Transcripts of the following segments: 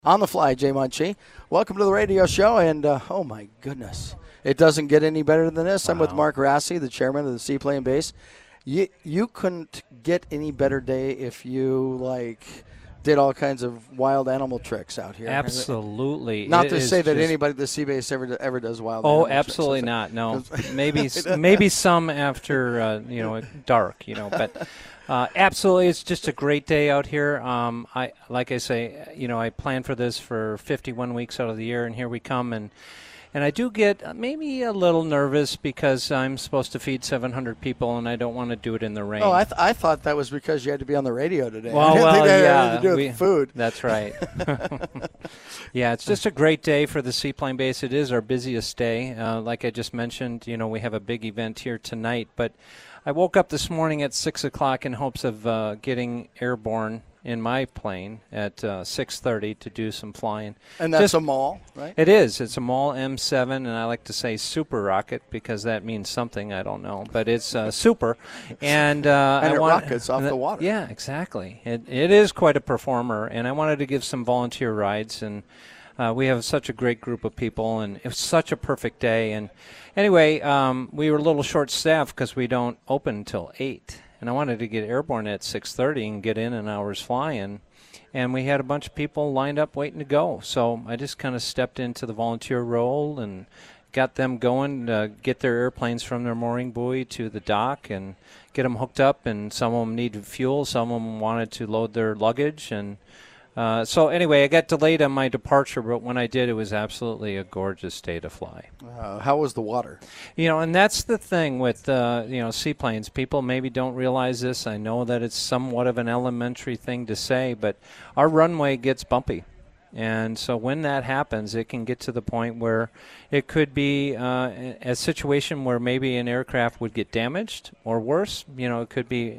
On the fly, Jay Munchie. Welcome to the radio show, and oh my goodness, it doesn't get any better than this. Wow. I'm with Mark Rassi, the chairman of the Seaplane Base. You couldn't get any better day if you did all kinds of wild animal tricks out here. Absolutely. Not to say that anybody at the Sea Base ever does wild animal tricks. Oh, absolutely not. No, maybe some after dark. But. Absolutely, it's just a great day out here. I plan for this for 51 weeks out of the year, and here we come. And I do get maybe a little nervous because I'm supposed to feed 700 people, and I don't want to do it in the rain. Oh, I thought that was because you had to be on the radio today. Well, I didn't think that yeah, had to do with food. That's right. Yeah, it's just a great day for the Seaplane Base. It is our busiest day. Like I just mentioned, we have a big event here tonight, but I woke up this morning at 6 o'clock in hopes of getting airborne in my plane at 6:30 to do some flying. And that's a MAL, right? It is. It's a MAL M7, and I like to say super rocket because that means something. I don't know. But it's super. And it rockets off the water. Yeah, exactly. It is quite a performer, and I wanted to give some volunteer rides, and we have such a great group of people, and it was such a perfect day. And anyway, we were a little short-staffed because we don't open until 8. And I wanted to get airborne at 6:30 and get in an hour's flying. And we had a bunch of people lined up waiting to go. So I just kind of stepped into the volunteer role and got them going, get their airplanes from their mooring buoy to the dock and get them hooked up. And some of them needed fuel. Some of them wanted to load their luggage. And so anyway, I got delayed on my departure, but when I did, it was absolutely a gorgeous day to fly. How was the water? And that's the thing with seaplanes. People maybe don't realize this. I know that it's somewhat of an elementary thing to say, but our runway gets bumpy. And so when that happens, it can get to the point where it could be a situation where maybe an aircraft would get damaged, or worse, it could be,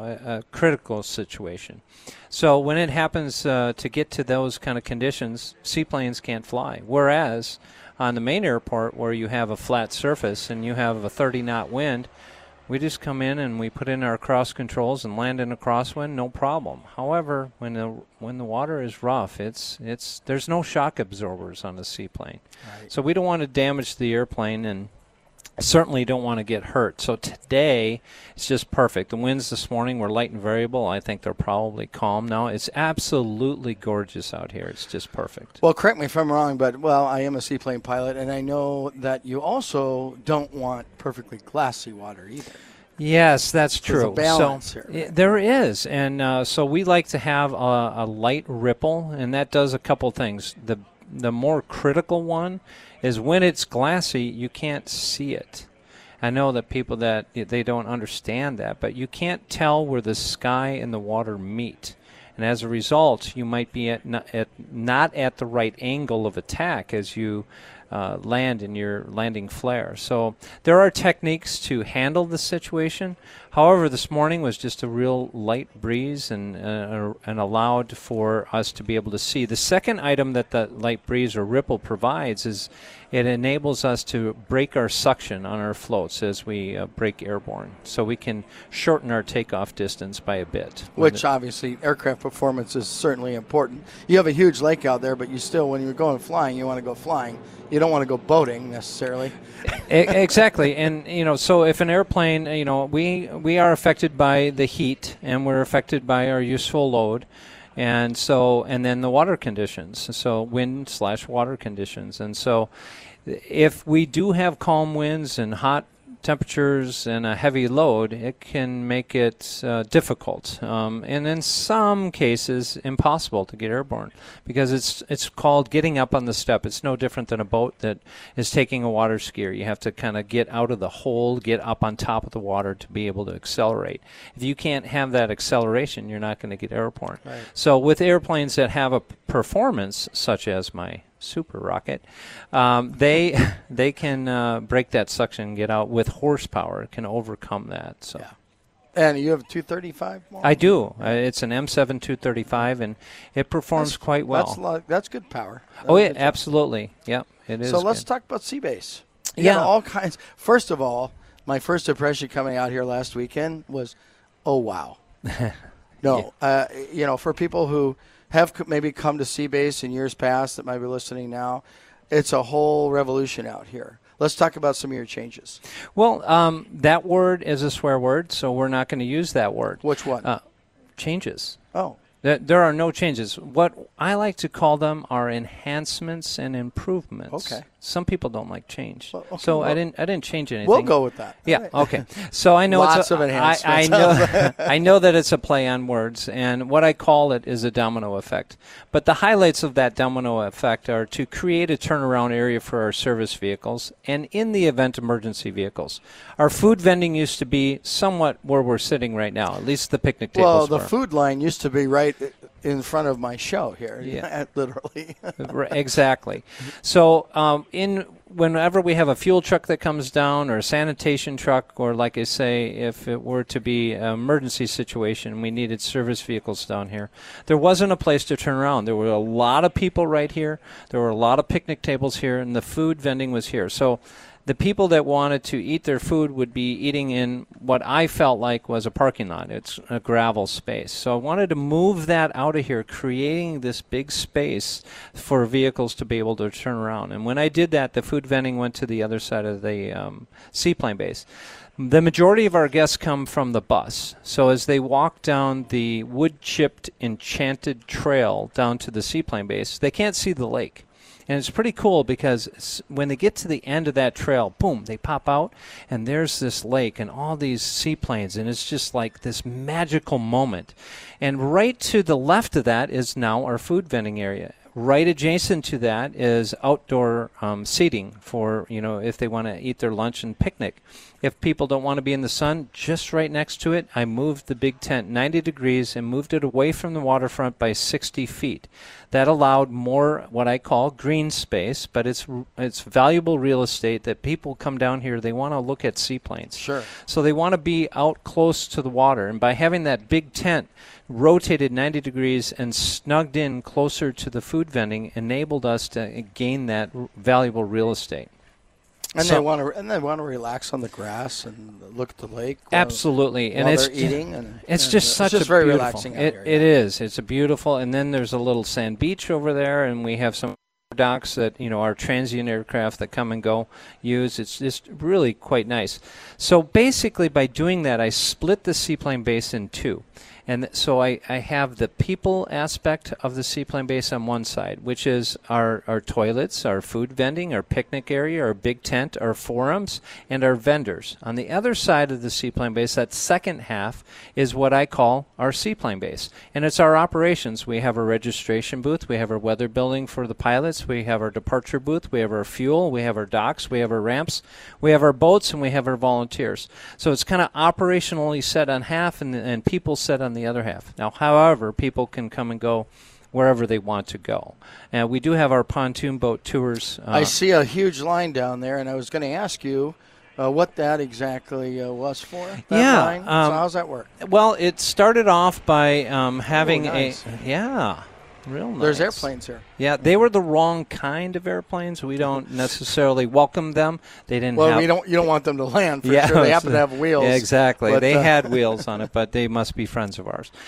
a critical situation. So when it happens to get to those kind of conditions, seaplanes can't fly. Whereas on the main airport where you have a flat surface and you have a 30-knot wind, we just come in and we put in our cross controls and land in a crosswind, no problem. However, when the water is rough, there's no shock absorbers on the seaplane. Right. So we don't want to damage the airplane and certainly don't want to get hurt. So today, it's just perfect. The winds this morning were light and variable. I think they're probably calm now. It's absolutely gorgeous out here. It's just perfect. Well, correct me if I'm wrong, but, I am a seaplane pilot, and I know that you also don't want perfectly glassy water either. Yes, that's true. There's a balance here. Right? There is, and so we like to have a light ripple, and that does a couple things. The more critical one is when it's glassy, you can't see it. I know that people that they don't understand that, but you can't tell where the sky and the water meet. And as a result, you might be not at the right angle of attack as you land in your landing flare. So there are techniques to handle the situation. However, this morning was just a real light breeze and allowed for us to be able to see. The second item that the light breeze or ripple provides is it enables us to break our suction on our floats as we break airborne. So we can shorten our takeoff distance by a bit. Which obviously aircraft performance is certainly important. You have a huge lake out there, but you still, when you're going flying, you want to go flying. You don't want to go boating necessarily. Exactly. And, so if an airplane, we are affected by the heat and we're affected by our useful load. And then the water conditions, so wind/water conditions. And so if we do have calm winds and hot temperatures and a heavy load, it can make it difficult, and in some cases impossible to get airborne because it's called getting up on the step. It's no different than a boat that is taking a water skier. You have to kind of get out of the hold, get up on top of the water to be able to accelerate. If you can't have that acceleration, you're not going to get airborne. Right. So with airplanes that have a performance such as my super rocket, they can break that suction and get out with horsepower. It can overcome that. So. Yeah. And you have a 235? I do. It's an M7 235, and it performs quite well. That's good power. Absolutely. Yeah, it is. So let's talk about Sea Base. All kinds. First of all, my first impression coming out here last weekend was, oh, wow. No, for people who have maybe come to Seabase in years past that might be listening now, it's a whole revolution out here. Let's talk about some of your changes. Well, that word is a swear word, so we're not going to use that word. Which one? Changes. Oh. There are no changes. What I like to call them are enhancements and improvements. Okay. Some people don't like change, well, so I didn't change anything. We'll go with that. Yeah. Okay. So I know lots of enhancements. I know. I know that it's a play on words, and what I call it is a domino effect. But the highlights of that domino effect are to create a turnaround area for our service vehicles, and in the event emergency vehicles. Our food vending used to be somewhat where we're sitting right now. At least the picnic tables. Well, the food line used to be right in front of my show here. Yeah. Literally. Exactly. So whenever we have a fuel truck that comes down or a sanitation truck, or like I say, if it were to be an emergency situation and we needed service vehicles down here, there wasn't a place to turn around. There were a lot of people right here. There were a lot of picnic tables here, and the food vending was here. So the people that wanted to eat their food would be eating in what I felt like was a parking lot. It's a gravel space. So I wanted to move that out of here, creating this big space for vehicles to be able to turn around. And when I did that, the food vending went to the other side of the seaplane base. The majority of our guests come from the bus. So as they walk down the wood-chipped, enchanted trail down to the seaplane base, they can't see the lake. And it's pretty cool because when they get to the end of that trail, boom, they pop out, and there's this lake and all these seaplanes, and it's just like this magical moment. And right to the left of that is now our food vending area. Right adjacent to that is outdoor seating for, if they want to eat their lunch and picnic. If people don't want to be in the sun, just right next to it, I moved the big tent 90 degrees and moved it away from the waterfront by 60 feet. That allowed more what I call green space, but it's valuable real estate that people come down here, they want to look at seaplanes. Sure. So they want to be out close to the water. And by having that big tent rotated 90 degrees and snugged in closer to the food vending enabled us to gain that valuable real estate. And they want to relax on the grass and look at the lake. Absolutely, while they're eating. And it's just such a very beautiful. Relaxing out here. It is. It's a beautiful. And then there's a little sand beach over there, and we have some docks that our transient aircraft that come and go use. It's just really quite nice. So basically, by doing that, I split the seaplane base in two. And so I have the people aspect of the seaplane base on one side, which is our toilets, our food vending, our picnic area, our big tent, our forums, and our vendors. On the other side of the seaplane base, that second half, is what I call our seaplane base. And it's our operations. We have a registration booth. We have our weather building for the pilots. We have our departure booth. We have our fuel. We have our docks. We have our ramps. We have our boats, and we have our volunteers. So it's kind of operationally set on half and people set on the other half. Now, however, people can come and go wherever they want to go. And we do have our pontoon boat tours. I see a huge line down there, and I was going to ask you what that exactly was for. That line. So how's that work? Well, it started off by having nice. real nice. There's airplanes here. Yeah, they were the wrong kind of airplanes. We don't necessarily welcome them. They didn't have... Well, you don't want them to land for sure. They happen to have wheels. Yeah, exactly. But, they had wheels on it, but they must be friends of ours.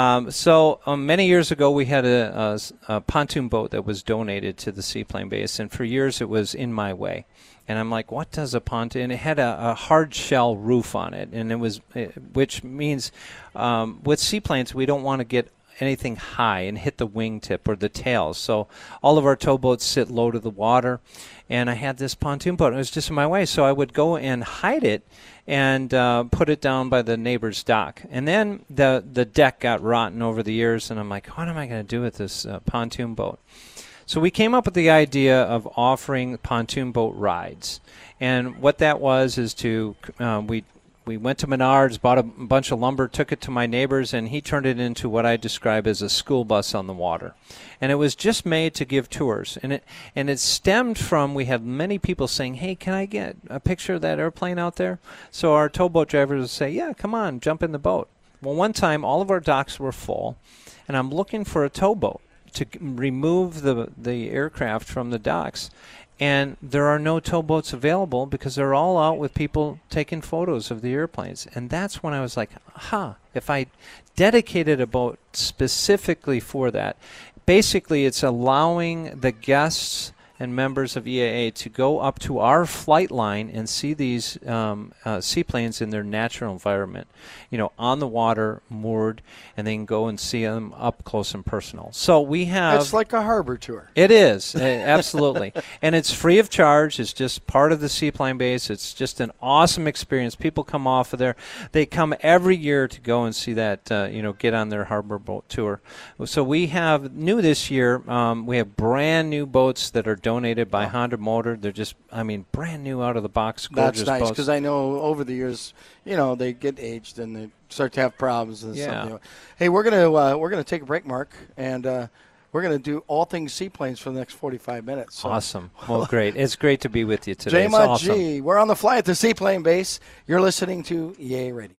So many years ago, we had a pontoon boat that was donated to the seaplane base, and for years it was in my way. And I'm like, what does a pontoon? And it had a hard shell roof on it, and which means with seaplanes we don't want to get anything high and hit the wingtip or the tails. So all of our towboats sit low to the water, and I had this pontoon boat. It was just in my way, so I would go and hide it and put it down by the neighbor's dock. And then the deck got rotten over the years, and I'm like, what am I going to do with this pontoon boat? So we came up with the idea of offering pontoon boat rides. And what that was is we went to Menards, bought a bunch of lumber, took it to my neighbor's, and he turned it into what I describe as a school bus on the water. And it was just made to give tours. And it stemmed from, we had many people saying, hey, can I get a picture of that airplane out there? So our towboat drivers would say, yeah, come on, jump in the boat. Well, one time, all of our docks were full, and I'm looking for a towboat to remove the aircraft from the docks. And there are no towboats available because they're all out with people taking photos of the airplanes. And that's when I was like, if I dedicated a boat specifically for that, basically it's allowing the guests and members of EAA to go up to our flight line and see these seaplanes in their natural environment, on the water, moored, and they can go and see them up close and personal. So we have... It's like a harbor tour. It is, absolutely. And it's free of charge. It's just part of the seaplane base. It's just an awesome experience. People come off of there. They come every year to go and see that, get on their harbor boat tour. So we have, new this year, we have brand new boats that are donated by Honda Motor. They're just, brand new out of the box, gorgeous boats. That's nice, because I know over the years, they get aged and they start to have problems and something. Hey, we're gonna take a break, Mark, and we're gonna do all things seaplanes for the next 45 minutes. So. Awesome. Well, great. It's great to be with you today. J-Mod G. We're on the fly at the seaplane base. You're listening to EA Radio.